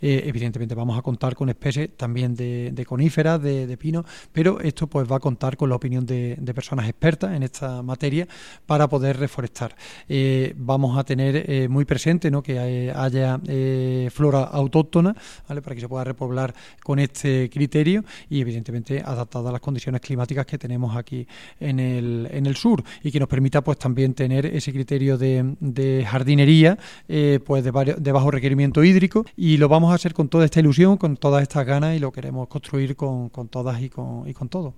Evidentemente vamos a contar con especies también de coníferas, de pinos, pero esto pues va a contar con la opinión de personas expertas en esta materia para poder reforestar. Vamos a tener muy presente, ¿no?, que haya flora autóctona, ¿vale?, para que se pueda repoblar con este criterio y evidentemente adaptada a las condiciones climáticas que tenemos aquí en el sur, y que nos permita pues también tener ese criterio de jardinería pues de bajo requerimiento hídrico, y lo vamos a hacer con toda esta ilusión, con todas estas ganas, y lo queremos construir con todas y con todo.